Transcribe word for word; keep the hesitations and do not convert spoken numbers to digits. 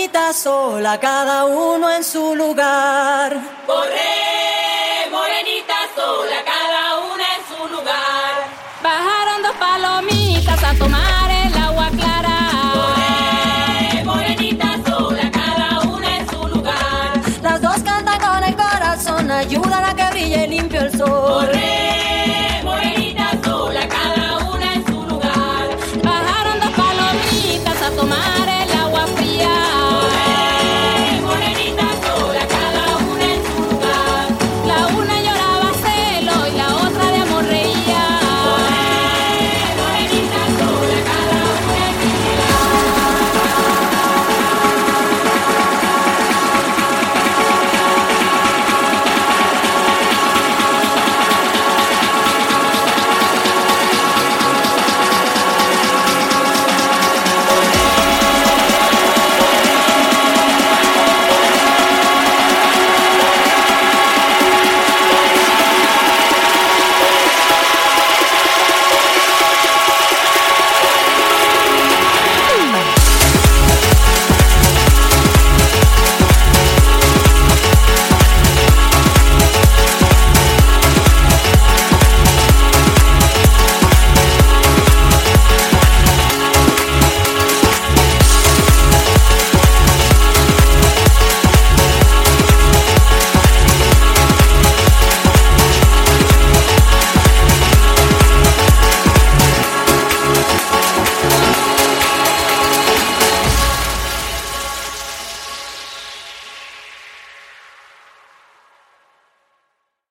morenita sola, cada uno en su lugar. Corre, morenita sola, cada una en su lugar. Bajaron dos palomitas a tomar el agua clara. Corre, morenita sola, cada una en su lugar. Las dos cantan con el corazón, ayudan a que brille limpio el sol.